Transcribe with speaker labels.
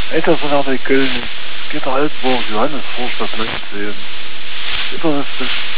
Speaker 1: Weiter von der Köln geht der Altburg Johannes Vorstadt 19. Überreste